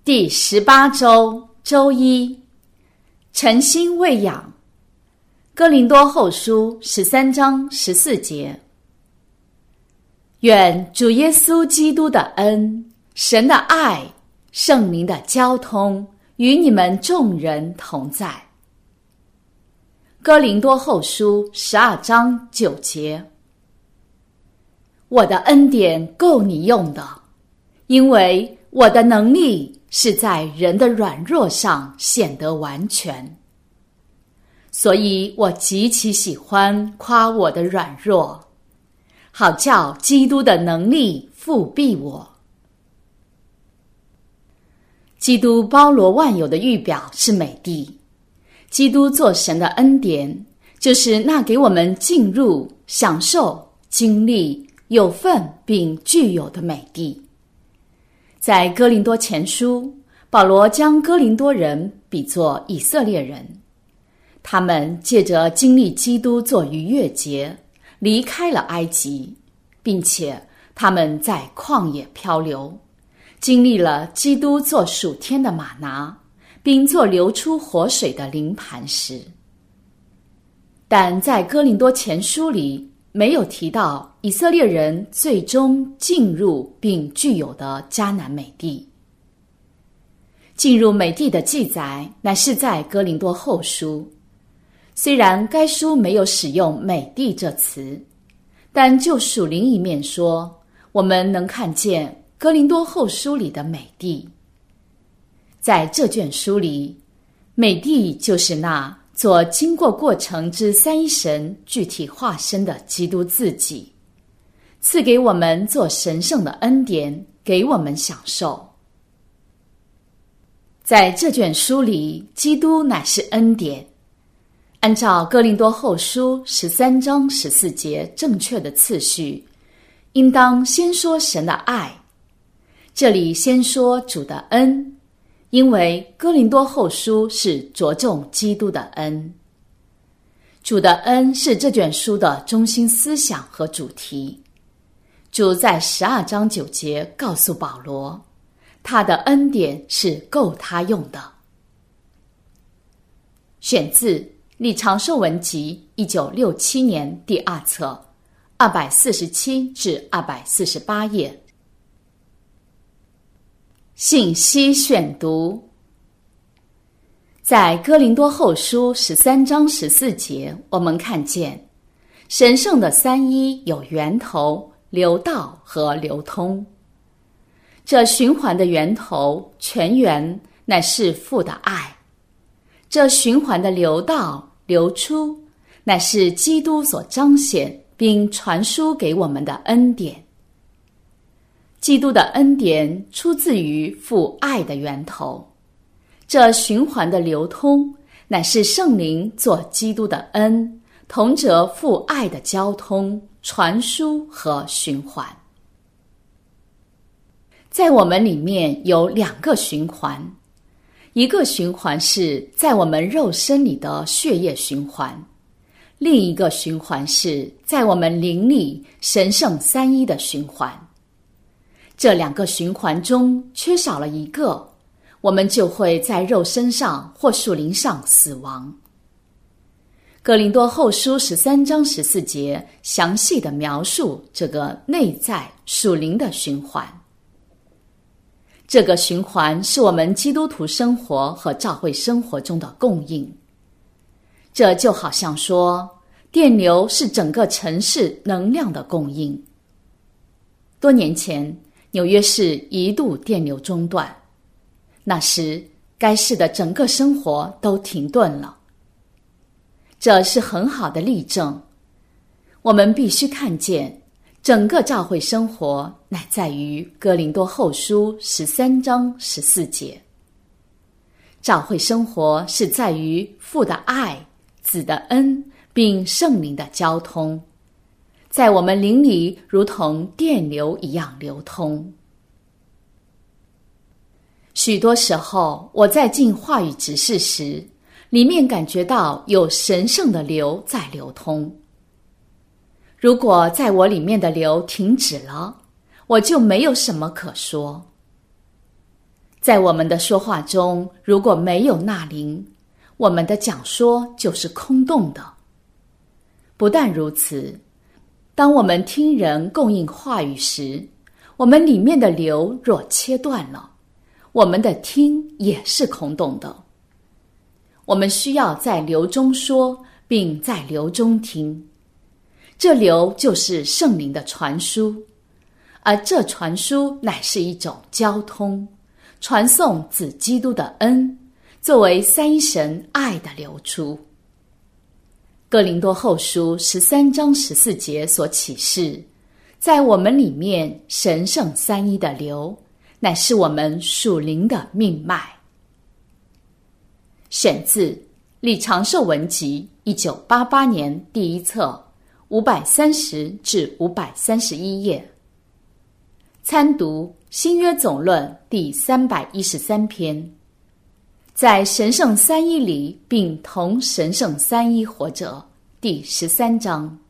第18周周一，诚心喂养。哥林多后书13章14节。愿主耶稣基督的恩、神的爱、圣灵的交通与你们众人同在。哥林多后书12章9节。我的恩典够你用的，因为我的能力是在人的软弱上显得完全。所以我极其喜欢夸我的软弱，好叫基督的能力复庇我。基督包罗万有的预表是美地，基督做神的恩典，就是那给我们进入、享受、经历、有份并具有的美地。在哥林多前书，保罗将哥林多人比作以色列人，他们借着经历基督做逾越节，离开了埃及，并且他们在旷野漂流，经历了基督做属天的玛拿，并做流出活水的灵磐石。但在哥林多前书里没有提到以色列人最终进入并具有的迦南美地。进入美地的记载乃是在哥林多后书，虽然该书没有使用美地这词，但就属灵一面说，我们能看见哥林多后书里的美地。在这卷书里，美地就是那做经过过程之三一神具体化身的基督自己，赐给我们做神圣的恩典，给我们享受。在这卷书里，基督乃是恩典。按照哥林多后书13章14节正确的次序，应当先说神的爱。这里先说主的恩，因为哥林多后书是着重基督的恩。主的恩是这卷书的中心思想和主题。主在12章9节告诉保罗，他的恩典是够他用的。选自李长寿文集1967年第2册247至248页。信息选读。在哥林多后书13章14节，我们看见神圣的三一有源头、流道和流通。这循环的源头、泉源乃是父的爱，这循环的流道、流出乃是基督所彰显并传输给我们的恩典。基督的恩典出自于父爱的源头，这循环的流通乃是圣灵做基督的恩，同着父爱的交通、传输和循环。在我们里面有两个循环，一个循环是在我们肉身里的血液循环，另一个循环是在我们灵里神圣三一的循环。这两个循环中缺少了一个，我们就会在肉身上或属灵上死亡。哥林多后书13章14节详细地描述这个内在属灵的循环。这个循环是我们基督徒生活和教会生活中的供应。这就好像说，电流是整个城市能量的供应。多年前，纽约市一度电流中断，那时该市的整个生活都停顿了。这是很好的例证。我们必须看见，整个教会生活乃在于哥林多后书13章14节。教会生活是在于父的爱、子的恩并圣灵的交通，在我们灵里如同电流一样流通。许多时候，我在进话语指示时，里面感觉到有神圣的流在流通。如果在我里面的流停止了，我就没有什么可说。 在我们的说话中，如果没有那灵，我们的讲说就是空洞的。不但如此，当我们听人供应话语时，我们里面的流若切断了，我们的听也是空洞的。我们需要在流中说，并在流中听。这流就是圣灵的传输，而这传输乃是一种交通，传送子基督的恩，作为三一神爱的流出。哥林多后书13章14节所启示，在我们里面神圣三一的流，乃是我们属灵的命脉。选自李长寿文集1988年第1册530至531页，参读新约总论第313篇，在神圣三一里并同神圣三一活着第13章。